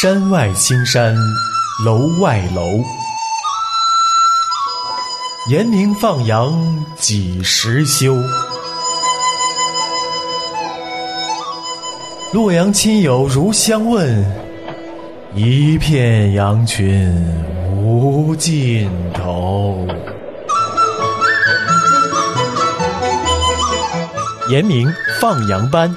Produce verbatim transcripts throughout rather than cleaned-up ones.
山外青山楼外楼，严明放羊几时休？洛阳亲友如相问，一片羊群无尽头。严明放羊班。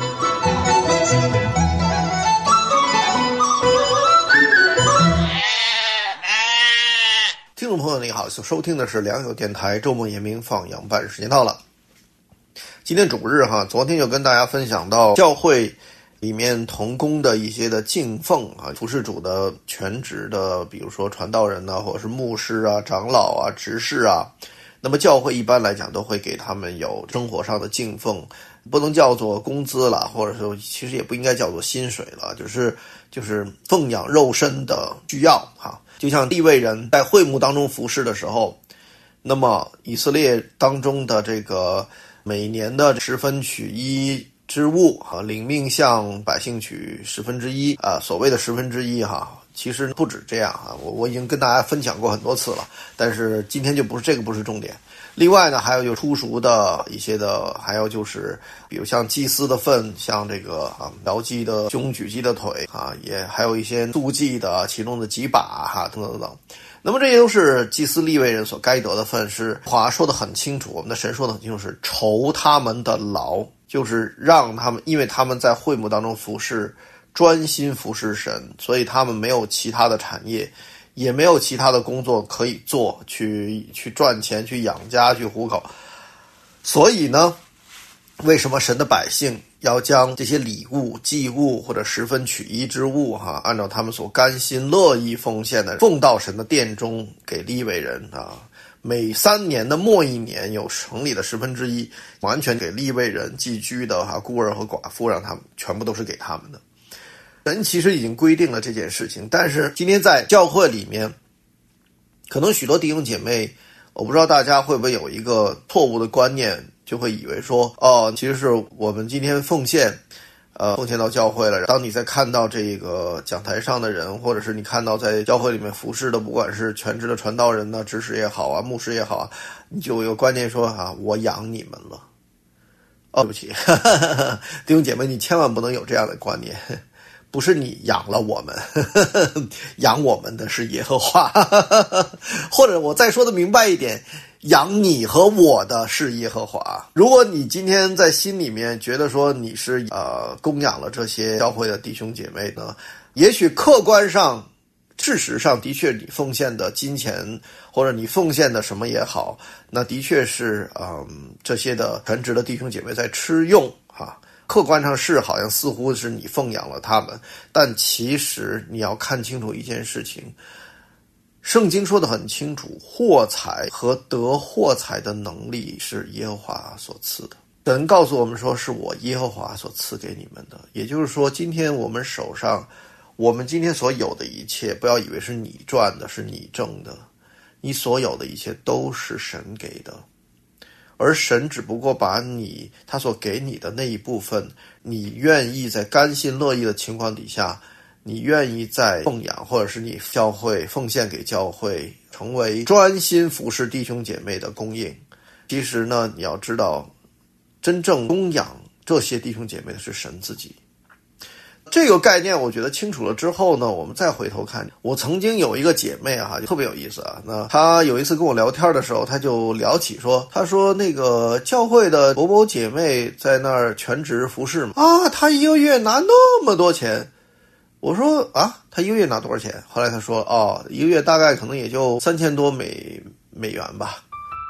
听众朋友你好，收听的是良友电台周末严明放羊班，时间到了。今天主日哈，昨天就跟大家分享到教会里面同工的一些的敬奉啊，服事主的全职的，比如说传道人呢、啊，或者是牧师啊、长老啊、执事啊，那么教会一般来讲都会给他们有生活上的敬奉，不能叫做工资了，或者说其实也不应该叫做薪水了，就是就是奉养肉身的需要哈。就像利未人在会幕当中服侍的时候，那么以色列当中的这个每年的十分取一之物啊，领命向百姓取十分之一啊，所谓的十分之一哈，其实不止这样啊，我我已经跟大家分享过很多次了，但是今天就不是这个不是重点。另外呢，还有就出熟的一些的，还有就是比如像祭司的份，像这个啊摇祭的胸、举祭的腿啊，也还有一些素祭的其中的几把哈等等等等。那么这些都是祭司利未人所该得的份，是话说得很清楚，我们的神说得很清楚，是酬他们的劳，就是让他们，因为他们在会幕当中服侍，专心服侍神，所以他们没有其他的产业，也没有其他的工作可以做，去去赚钱，去养家，去糊口。所以呢，为什么神的百姓要将这些礼物、祭物或者十分取一之物哈，按照他们所甘心乐意奉献的，奉到神的殿中给利未人啊？每三年的末一年有城里的十分之一，完全给利未人寄居的哈孤儿和寡妇，让他们全部都是给他们的。神其实已经规定了这件事情，但是今天在教会里面，可能许多弟兄姐妹，我不知道大家会不会有一个错误的观念，就会以为说，哦，其实是我们今天奉献，呃，奉献到教会了。当你在看到这个讲台上的人，或者是你看到在教会里面服侍的，不管是全职的传道人呢、执事也好啊、牧师也好啊，你就有观念说啊，我养你们了。哦，对不起，呵呵呵弟兄姐妹，你千万不能有这样的观念。不是你养了我们，呵呵养我们的是耶和华，呵呵或者我再说的明白一点，养你和我的是耶和华。如果你今天在心里面觉得说你是呃供养了这些教会的弟兄姐妹呢，也许客观上事实上的确你奉献的金钱或者你奉献的什么也好，那的确是嗯、呃、这些的全职的弟兄姐妹在吃用哈。客观上是好像似乎是你奉养了他们，但其实你要看清楚一件事情，圣经说得很清楚，获财和得获财的能力是耶和华所赐的。神告诉我们说，是我耶和华所赐给你们的。也就是说，今天我们手上我们今天所有的一切，不要以为是你赚的，是你挣的，你所有的一切都是神给的。而神只不过把你他所给你的那一部分，你愿意在甘心乐意的情况底下，你愿意在奉养或者是你教会奉献给教会，成为专心服侍弟兄姐妹的供应。其实呢，你要知道，真正供养这些弟兄姐妹的是神自己。这个概念我觉得清楚了之后呢，我们再回头看，我曾经有一个姐妹啊，就特别有意思啊。那她有一次跟我聊天的时候，她就聊起说，她说那个教会的某某姐妹在那儿全职服侍嘛，啊，她一个月拿那么多钱。我说啊，她一个月拿多少钱？后来她说，哦，一个月大概可能也就三千多美美元吧。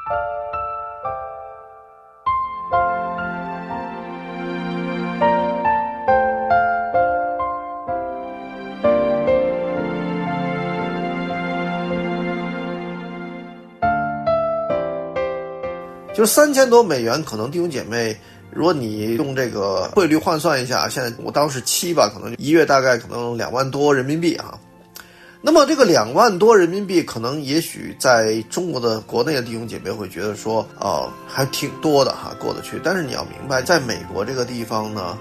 就是三千多美元，可能弟兄姐妹，如果你用这个汇率换算一下，现在我当时七吧，可能一月大概可能两万多人民币啊。那么这个两万多人民币，可能也许在中国的国内的弟兄姐妹会觉得说，哦，还挺多的哈，过得去。但是你要明白，在美国这个地方呢，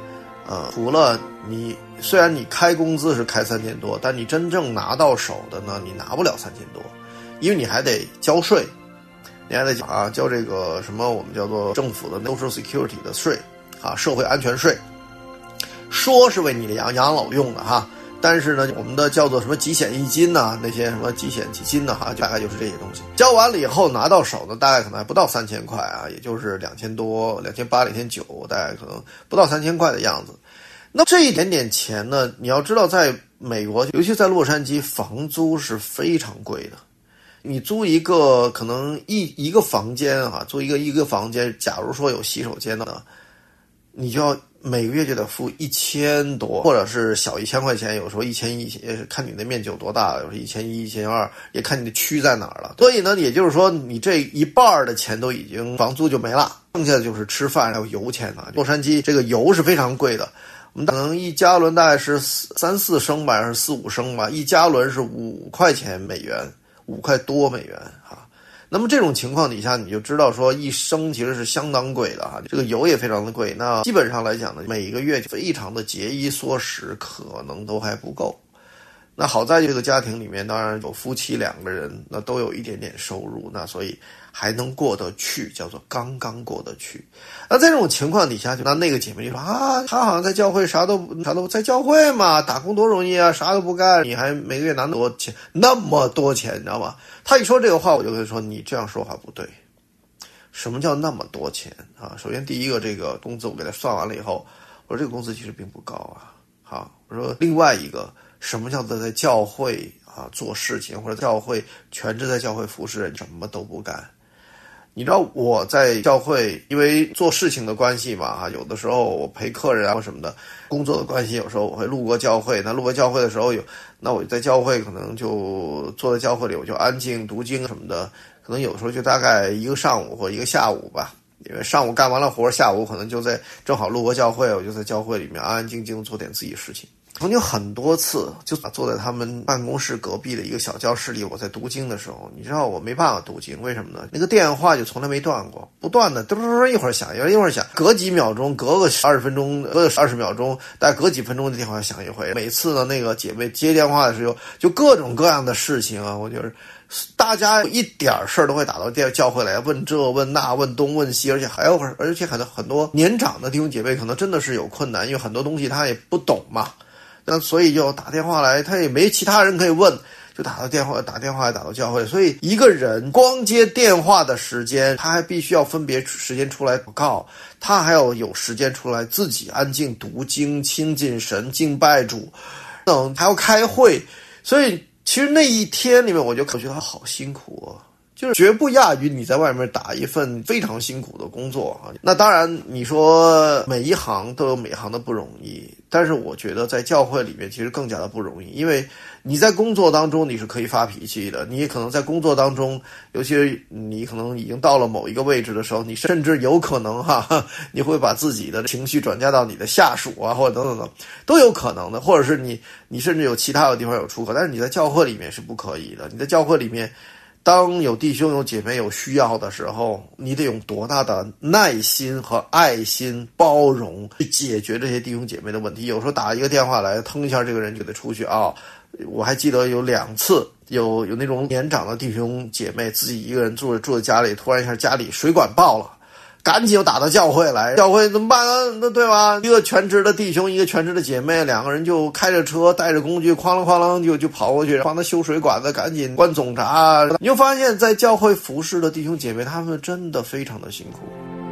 呃，除了你虽然你开工资是开三千多，但你真正拿到手的呢，你拿不了三千多，因为你还得交税，你还得啊交这个什么我们叫做政府的 Social Security 的税啊，社会安全税，说是为你的养养老用的哈。但是呢，我们的叫做什么几险一金呐、啊，那些什么几险几金呐、啊，哈，大概就是这些东西。交完了以后拿到手呢，大概可能还不到三千块啊，也就是两千多、两千八、两千九，大概可能不到三千块的样子。那这一点点钱呢，你要知道，在美国，尤其在洛杉矶，房租是非常贵的。你租一个可能一一个房间啊，租一个一个房间，假如说有洗手间的，你就要每个月就得付一千多，或者是小一千块钱，有时候一千一，看你的面积有多大，有时候一千一、一千二，也看你的区在哪儿了。所以呢，也就是说，你这一半的钱都已经房租就没了，剩下的就是吃饭还有油钱啊。洛杉矶这个油是非常贵的，我们可能一加仑大概是三四升吧，还是四五升吧，一加仑是五块钱美元，五块多美元哈。那么这种情况底下，你就知道说一升其实是相当贵的哈，这个油也非常的贵。那基本上来讲呢，每一个月非常的节衣缩食，可能都还不够。那好在这个家庭里面，当然有夫妻两个人，那都有一点点收入，那所以还能过得去，叫做刚刚过得去。那在这种情况底下，就那那个姐妹就说啊，她好像在教会啥都啥都在教会嘛，打工多容易啊，啥都不干，你还每个月拿那么多钱，那么多钱，你知道吗？她一说这个话，我就跟她说，你这样说话不对。什么叫那么多钱啊？首先第一个，这个工资我给她算完了以后，我说这个工资其实并不高啊。好，我说另外一个。什么叫做在教会啊做事情，或者教会全职在教会服侍人，什么都不干？你知道我在教会，因为做事情的关系嘛，啊，有的时候我陪客人啊或什么的，工作的关系，有时候我会路过教会。那路过教会的时候有，那我在教会可能就坐在教会里，我就安静读经什么的，可能有时候就大概一个上午或一个下午吧。因为上午干完了活，下午可能就在正好路过教会，我就在教会里面安安静静做点自己事情。曾经很多次就坐在他们办公室隔壁的一个小教室里，我在读经的时候，你知道我没办法读经，为什么呢？那个电话就从来没断过，不断的嘟嘟嘟一会儿响一会儿响，隔几秒钟，隔个二十分钟，隔个二十秒钟，大概隔几分钟的电话响一回。每次呢，那个姐妹接电话的时候，就各种各样的事情啊，我觉得大家一点事儿都会打到电教会来，问这问那问东问西，而且还有而且很多很多年长的弟兄姐妹可能真的是有困难，因为很多东西他也不懂嘛。那所以就打电话来，他也没其他人可以问，就打到电话，打电话打到教会。所以一个人光接电话的时间，他还必须要分别时间出来祷告，他还要有时间出来自己安静读经、亲近神、敬拜主，等还要开会。所以其实那一天里面，我就觉得他好辛苦啊。就是绝不亚于你在外面打一份非常辛苦的工作啊。那当然，你说每一行都有每一行的不容易，但是我觉得在教会里面其实更加的不容易，因为你在工作当中你是可以发脾气的，你也可能在工作当中，尤其是你可能已经到了某一个位置的时候，你甚至有可能哈，你会把自己的情绪转嫁到你的下属啊，或者等等等，都有可能的，或者是你你甚至有其他的地方有出口，但是你在教会里面是不可以的。你在教会里面，当有弟兄有姐妹有需要的时候，你得用多大的耐心和爱心包容去解决这些弟兄姐妹的问题。有时候打一个电话来，腾一下这个人就得出去啊。我还记得有两次，有有那种年长的弟兄姐妹自己一个人住着住在家里，突然一下家里水管爆了，赶紧又打到教会来，教会怎么办啊？那对吧？一个全职的弟兄，一个全职的姐妹，两个人就开着车，带着工具，哐啷哐啷就就跑过去，帮他修水管子，赶紧关总闸。你就发现，在教会服侍的弟兄姐妹，他们真的非常的辛苦。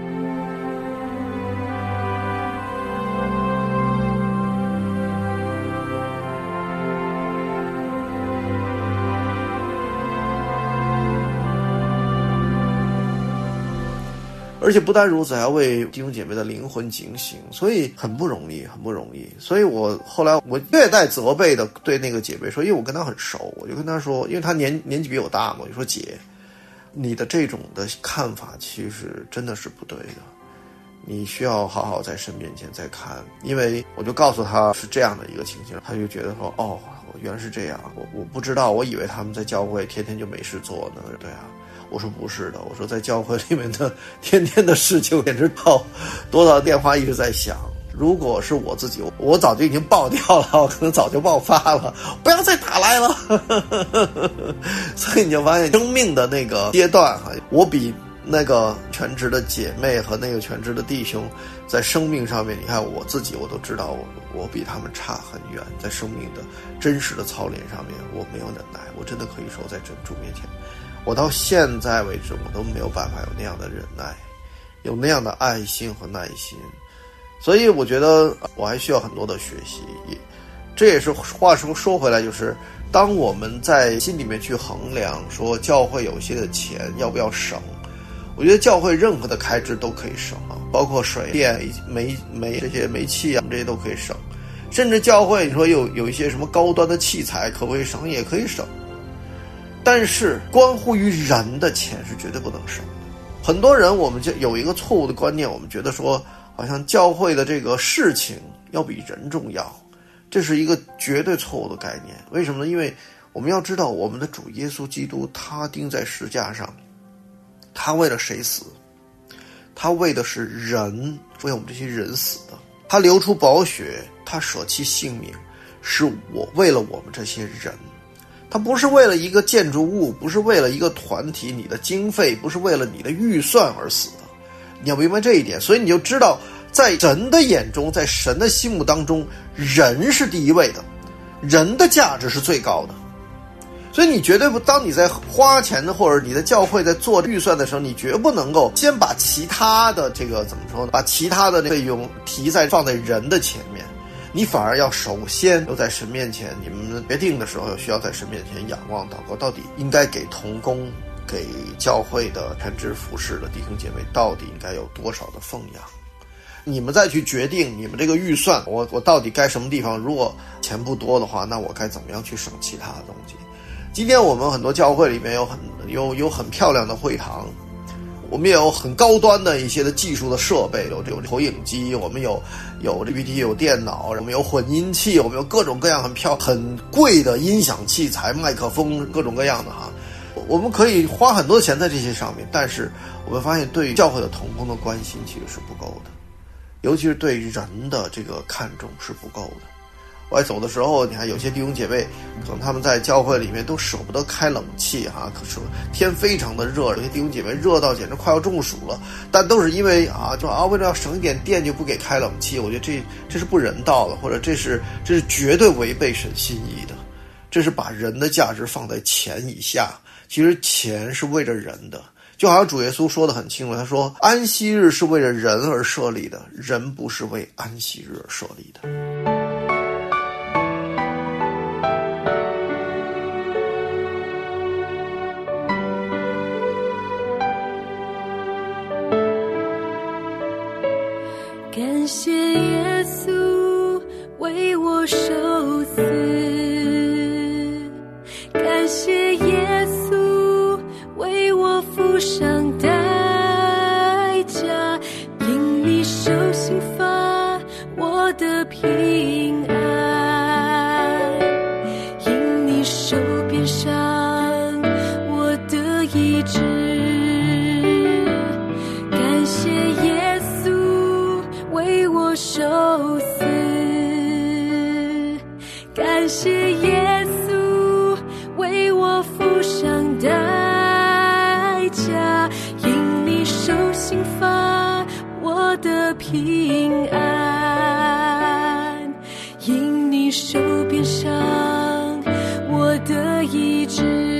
而且不单如此，还要为弟兄姐妹的灵魂警醒，所以很不容易，很不容易。所以我后来我略带责备的对那个姐妹说，因为我跟她很熟，我就跟她说，因为她年年纪比我大嘛，我就说姐，你的这种的看法其实真的是不对的，你需要好好在神面前再看。因为我就告诉她是这样的一个情形，她就觉得说，哦，原来是这样，我我不知道，我以为他们在教会天天就没事做呢。对啊。我说不是的，我说在教会里面的天天的事情，简直到多少电话一直在响。 如果是我自己，我早就已经爆掉了，我可能早就爆发了，不要再打来了。所以你就发现生命的那个阶段哈，我比那个全职的姐妹和那个全职的弟兄在生命上面，你看我自己我都知道我我比他们差很远，在生命的真实的操练上面我没有忍耐，我真的可以说在真主面前，我到现在为止我都没有办法有那样的忍耐，有那样的爱心和耐心。所以我觉得我还需要很多的学习。这也是话说说回来，就是当我们在心里面去衡量说教会有些的钱要不要省，我觉得教会任何的开支都可以省啊，包括水电煤煤这些煤气啊，这些都可以省。甚至教会你说有有一些什么高端的器材可不可以省，也可以省。但是关乎于人的钱是绝对不能省的。很多人我们就有一个错误的观念，我们觉得说好像教会的这个事情要比人重要，这是一个绝对错误的概念。为什么呢？因为我们要知道我们的主耶稣基督他钉在十字架上，他为了谁死？他为的是人，为我们这些人死的。他流出宝血，他舍弃性命，是我为了我们这些人。他不是为了一个建筑物，不是为了一个团体，你的经费不是为了你的预算而死的。你要明白这一点，所以你就知道在神的眼中，在神的心目当中，人是第一位的，人的价值是最高的。所以你绝对不，当你在花钱的或者你的教会在做预算的时候，你绝不能够先把其他的这个怎么说呢，把其他的费用提在放在人的前面，你反而要首先要在神面前，你们决定的时候需要在神面前仰望祷告，到底应该给同工给教会的全职服侍的弟兄姐妹到底应该有多少的奉养，你们再去决定你们这个预算，我我到底该什么地方，如果钱不多的话，那我该怎么样去省其他的东西。今天我们很多教会里面有很有有很漂亮的会堂，我们也有很高端的一些的技术的设备，有有投影机，我们有有 G P T， 有电脑，我们有混音器，我们有各种各样很漂很贵的音响器材，麦克风，各种各样的哈。我们可以花很多钱在这些上面，但是我们发现对教会的同工的关心其实是不够的，尤其是对人的这个看重是不够的。我走的时候，你看有些弟兄姐妹，可能他们在教会里面都舍不得开冷气哈、啊，可是天非常的热，有些弟兄姐妹热到简直快要中暑了，但都是因为啊，就啊为了要省一点电就不给开冷气。我觉得这这是不人道的，或者这是这是绝对违背神心意的，这是把人的价值放在钱以下。其实钱是为了人的，就好像主耶稣说得很清楚，他说安息日是为了人而设立的，人不是为安息日而设立的。 感谢耶稣为我受死，感谢耶稣为我付上代价，因你受刑罚，我的平安，因你受鞭伤，我的医治。感谢耶稣为我受死，感谢耶稣为我付上代价，因你受刑罚，我的平安，因你受鞭伤，我的医治。